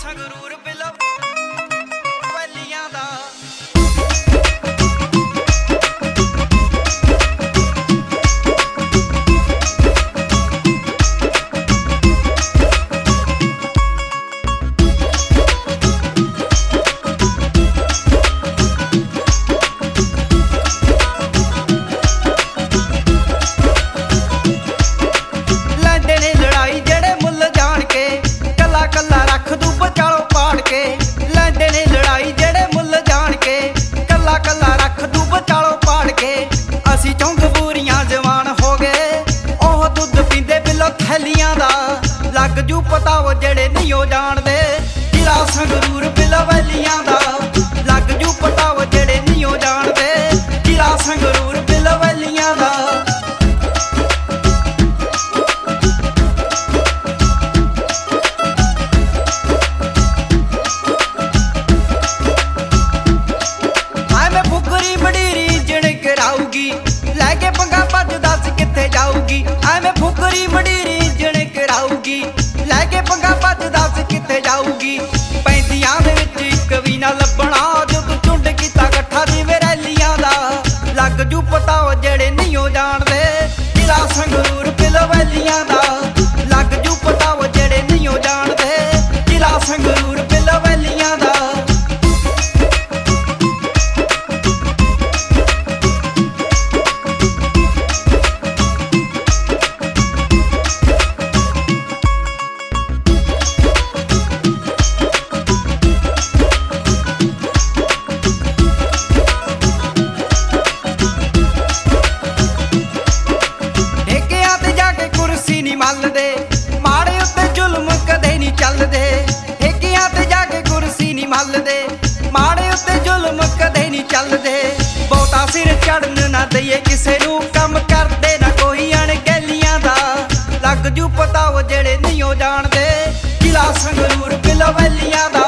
ਸੰਗਰੂਰ ਬਿਲੋ ਵੈਲੀਆਂ ਦਾ ਲੱਗ ਜੂ ਪਤਾ ਉਹ ਜਿਹੜੇ ਨਹੀਂ ਉਹ ਜਾਣਦੇ ਜ਼ਿਲ੍ਹਾ ਸੰਗਰੂਰ ਬਿਲੋ ਵੈਲੀਆਂ ਦਾ ਲੱਗ ਜੂ ਪਤਾ ਉਹ ਜਿਹੜੇ ਨਹੀਂ ਉਹ ਜਾਣਦੇ ਜ਼ਿਲ੍ਹਾ ਸੰਗਰੂਰ ਬਿਲੋ ਵੈਲੀਆਂ ਦਾ ਆਏ ਮੈਂ ਫੁਕਰੀ ਮੜੀਰੀ ਜਣ ਕਰਾਊਗੀ ਲੈ ਕੇ ਪੰਗਾ ਭੱਜ ਦੱਸ ਕਿੱਥੇ ਜਾਊਗੀ ਆਏ ਮੈਂ ਫੁਕਰੀ ਮੜੀਰੀ ਲੈ ਕੇ ਪੰਗਾ ਭੱਜ ਦੱਸ ਕਿੱਥੇ ਜਾਊਗੀ ਪੈਂਦੀਆਂ ਦੇ ਵਿੱਚ ਇੱਕ ਵੀ ਨਾ ਲੱਭਣਾ ਜਦੋਂ ਝੁੰਡ ਕੀਤਾ ਇਕੱਠਾ ਦੀ ਵੈਲੀਆਂ ਦਾ ਲੱਗ ਜੂ ਪਤਾ ਉਹ ਜਿਹੜੇ ਨਹੀਂ ਉਹ ਜਾਣਦੇ ਜ਼ਿਲ੍ਹਾ ਸੰਗਰੂਰ ਬਿਲੋ ਵੈਲੀਆਂ ਦਾ ਲੱਗ ਜੂ ਪਤਾ ਉਹ ਜਿਹੜੇ ਨਹੀਂ ਉਹ ਜਾਣਦੇ ਜ਼ਿਲ੍ਹਾ ਸੰਗਰੂਰ ਬਿਲੋ ਵੈਲੀਆਂ ਦਾ ਮਾੜੇ ਉੱਤੇ ਜ਼ੁਲਮ ਕਦੇ ਨਹੀਂ ਚੱਲਦੇ ਠੇਕਿਆਂ ਤੇ ਜਾ ਕੇ ਕੁਰਸੀ ਨਹੀਂ ਮੱਲਦੇ ਮਾੜੇ ਉੱਤੇ ਜ਼ੁਲਮ ਕਦੇ ਨਹੀਂ ਚੱਲਦੇ ਬਹੁਤਾ ਸਿਰ ਚੜਨ ਨਾ ਦਈਏ ਕਿਸੇ ਨੂੰ ਕੰਮ ਕਰਦੇ ਨਾ ਕੋਈ ਅਣਗਹਿਲੀਆਂ ਦਾ ਲੱਗ ਜੂ ਪਤਾ ਉਹ ਜਿਹੜੇ ਨਹੀਂ ਉਹ ਜਾਣਦੇ ਜ਼ਿਲ੍ਹਾ ਸੰਗਰੂਰ ਬਿਲੋ ਵੈਲੀਆਂ ਦਾ